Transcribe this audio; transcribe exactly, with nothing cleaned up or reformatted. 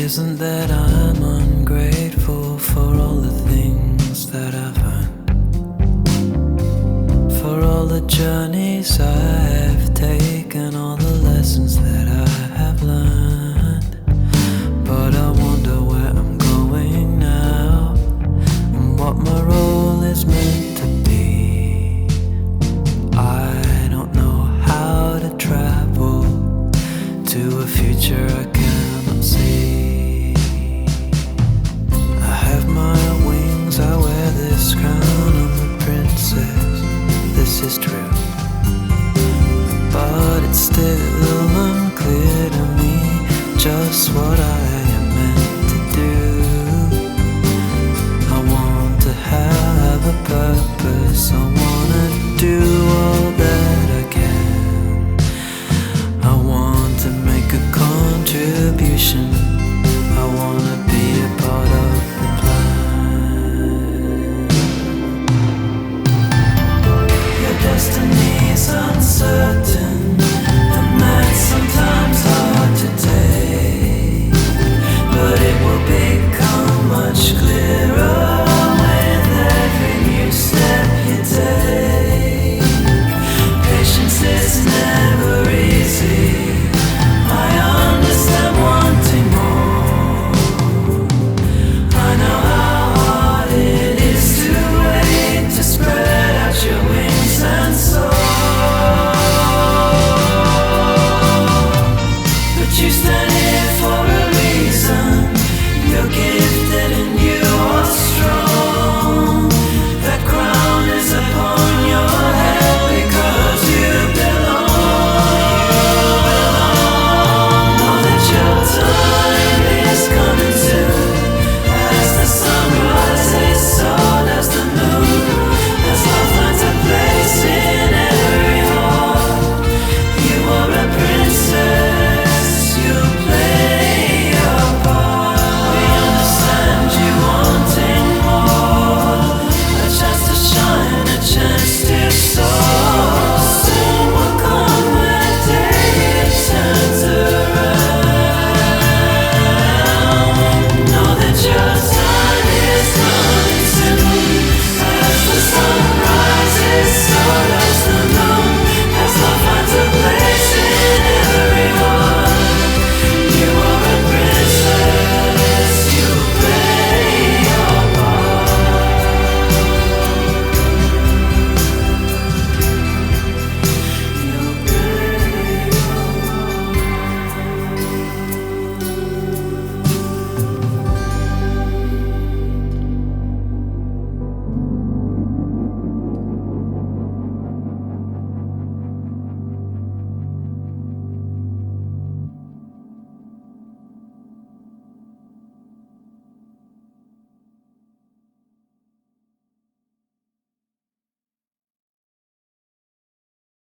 isn't that I'm ungrateful for all the things that I've earned, for all the journeys I've taken, all the lessons that I have learned. But I wonder where I'm going now, and what my role is meant to be. I don't know how to travel to a future I cannot see. I have my wings, I wear this crown, I'm a princess, this is true. But it's still unclear to me just what